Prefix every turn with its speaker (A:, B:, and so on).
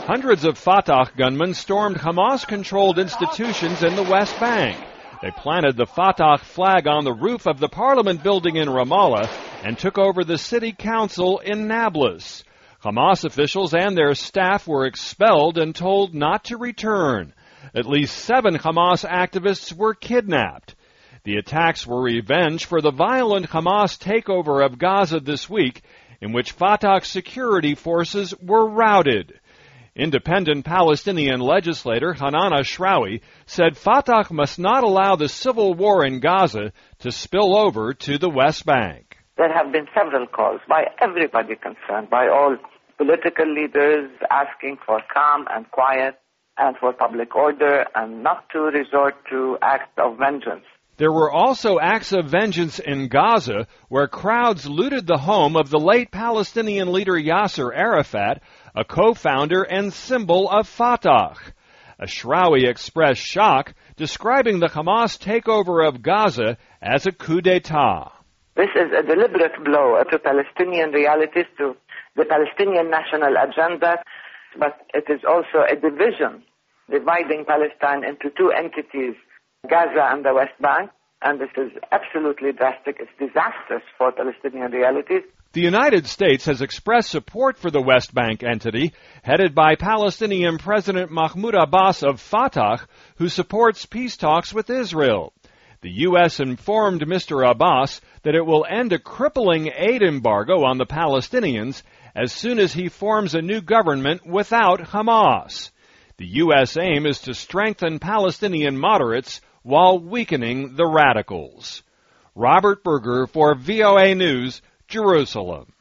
A: Hundreds of Fatah gunmen stormed Hamas-controlled institutions in the West Bank. They planted the Fatah flag on the roof of the Parliament building in Ramallah and took over the city council in Nablus. Hamas officials and their staff were expelled and told not to return. At least 7 Hamas activists were kidnapped. The attacks were revenge for the violent Hamas takeover of Gaza this week, in which Fatah security forces were routed. Independent Palestinian legislator Hanan Ashrawi said Fatah must not allow the civil war in Gaza to spill over to the West Bank.
B: There have been several calls by everybody concerned, by all political leaders asking for calm and quiet and for public order and not to resort to acts of vengeance.
A: There were also acts of vengeance in Gaza, where crowds looted the home of the late Palestinian leader Yasser Arafat, a co-founder and symbol of Fatah. Ashrawi expressed shock, describing the Hamas takeover of Gaza as a coup d'etat.
B: This is a deliberate blow to Palestinian realities, to the Palestinian national agenda, but it is also a division, dividing Palestine into 2 entities, Gaza and the West Bank, and this is absolutely drastic. It's disastrous for Palestinian realities.
A: The United States has expressed support for the West Bank entity, headed by Palestinian President Mahmoud Abbas of Fatah, who supports peace talks with Israel. The U.S. informed Mr. Abbas that it will end a crippling aid embargo on the Palestinians as soon as he forms a new government without Hamas. The U.S. aim is to strengthen Palestinian moderates while weakening the radicals. Robert Berger for VOA News, Jerusalem.